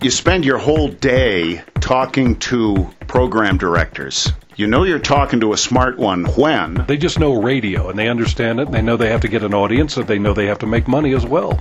You spend your whole day talking to program directors. You know you're talking to a smart one when they just know radio and they understand it and they know they have to get an audience and they know they have to make money as well.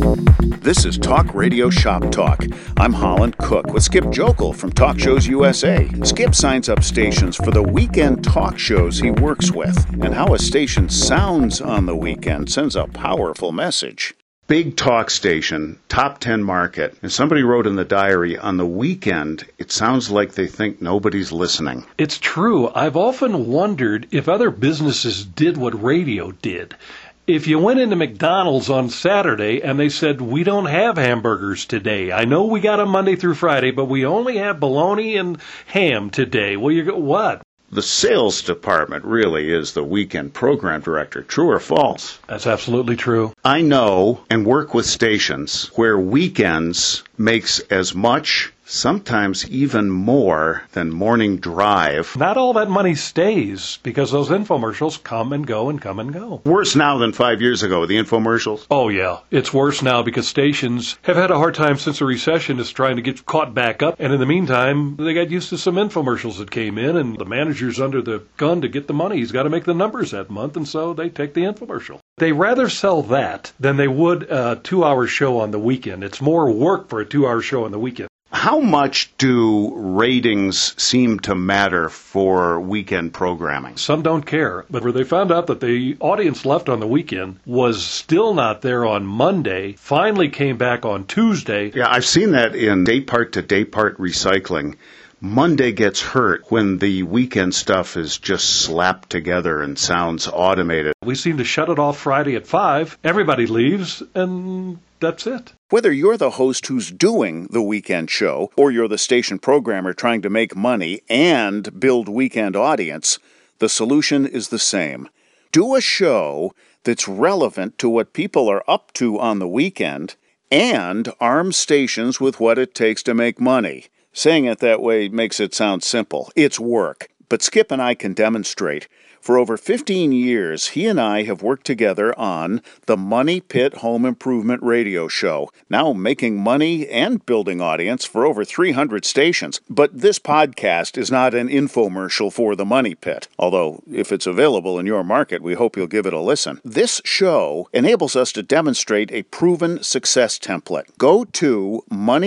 This is Talk Radio Shop Talk. I'm Holland Cook with Skip Jokel from Talk Shows USA. Skip signs up stations for the weekend talk shows he works with, and how a station sounds on the weekend sends a powerful message. big talk station, top 10 market, and somebody wrote in the diary, on the weekend, it sounds like they think nobody's listening. It's true. I've often wondered if other businesses did what radio did. If you went into McDonald's on Saturday and they said, we don't have hamburgers today. I know we got them Monday through Friday, but we only have bologna and ham today. Well, you go, what? The sales department really is the weekend program director. True or false? That's absolutely true. I know and work with stations where weekends makes as much, sometimes even more, than morning drive. Not all that money stays because those infomercials come and go and come and go. Worse now than 5 years ago, the infomercials. Oh, yeah. It's worse now because stations have had a hard time since the recession is trying to get caught back up. And in the meantime, they got used to some infomercials that came in, and the manager's under the gun to get the money. He's got to make the numbers that month, and so they take the infomercial. They rather sell that than they would a 2-hour show on the weekend. It's more work for a 2-hour show on the weekend. How much do ratings seem to matter for weekend programming? Some don't care, but where they found out that the audience left on the weekend was still not there on Monday, finally came back on Tuesday. Yeah, I've seen that in day-part to day-part recycling. Monday gets hurt when the weekend stuff is just slapped together and sounds automated. We seem to shut it off Friday at 5, everybody leaves, and that's it. Whether you're the host who's doing the weekend show, or you're the station programmer trying to make money and build weekend audience, the solution is the same. Do a show that's relevant to what people are up to on the weekend, and arm stations with what it takes to make money. Saying it that way makes it sound simple. It's work. But Skip and I can demonstrate. For over 15 years, he and I have worked together on the Money Pit Home Improvement Radio Show, now making money and building audience for over 300 stations. But this podcast is not an infomercial for the Money Pit, although if it's available in your market, we hope you'll give it a listen. This show enables us to demonstrate a proven success template. Go to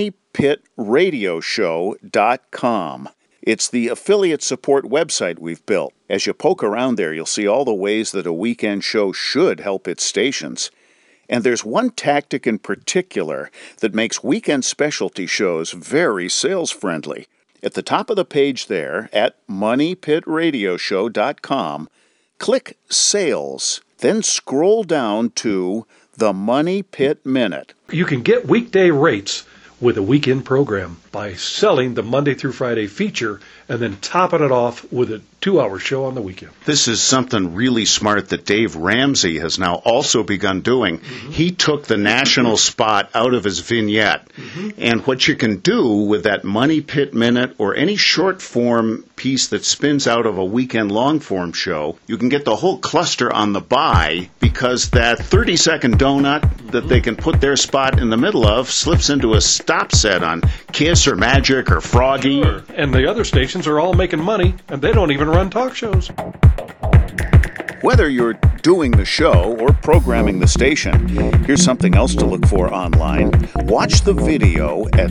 moneypitradioshow.com. It's the affiliate support website we've built. As you poke around there, you'll see all the ways that a weekend show should help its stations. And there's one tactic in particular that makes weekend specialty shows very sales-friendly. At the top of the page there, at moneypitradioshow.com, click Sales, then scroll down to the Money Pit Minute. You can get weekday rates with a weekend program by selling the Monday through Friday feature and then topping it off with a 2-hour show on the weekend. This is something really smart that Dave Ramsey has now also begun doing. Mm-hmm. He took the national spot out of his vignette. Mm-hmm. And what you can do with that Money Pit Minute or any short form piece that spins out of a weekend long form show, you can get the whole cluster on the buy because that 30-second donut that they can put their spot in the middle of slips into a stop set on Kiss or Magic or Froggy. Sure. And the other stations are all making money, and they don't even run talk shows. Whether you're doing the show or programming the station, here's something else to look for online. Watch the video at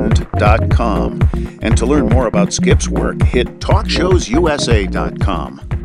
solidgoldweekend.com. And to learn more about Skip's work, hit TalkShowsUSA.com.